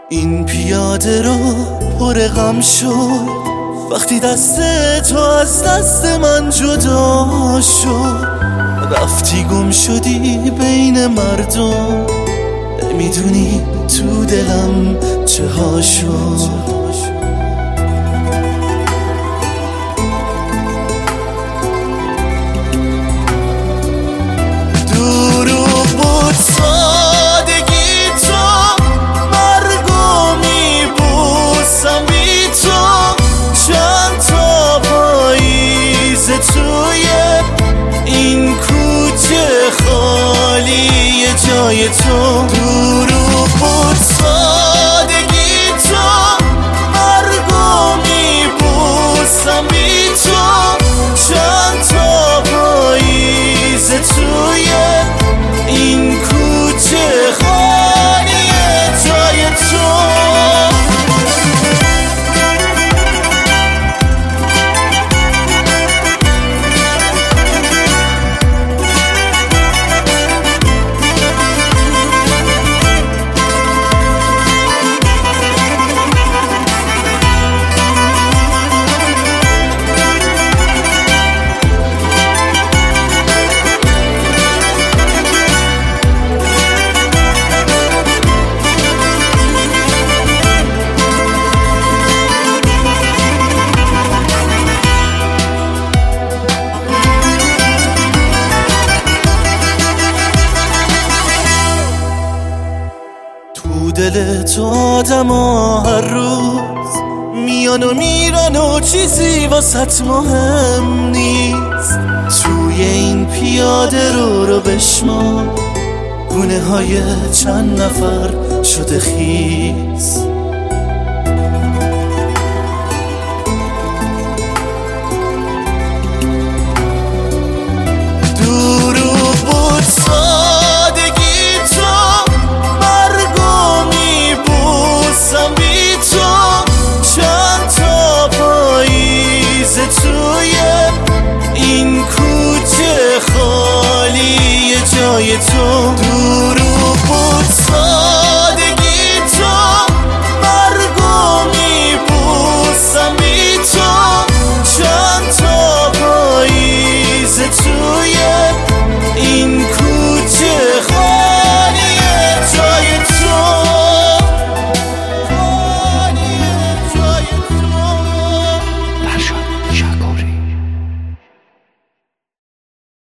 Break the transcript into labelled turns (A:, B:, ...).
A: این پیاده رو پر غم شد وقتی دست تو از دست من جدا شد. رفتی گم شدی بین مردم، نمیدونی تو دلم چه ها شد. دروغ بود سادگی تو، مرگو میبوسم بی تو. چند تا پاییز توی این کوچه خالی جای تو. دروغ بود سادگی تو، مرگو میبوسم بی تو. چند تا پاییز توی این کوچه خالی جای تو. دل تو آدما هر روز میان و میرن و چیزی واسط مهم نیست. توی این پیاده رو بشمار، گونه های چند نفر شده خیس.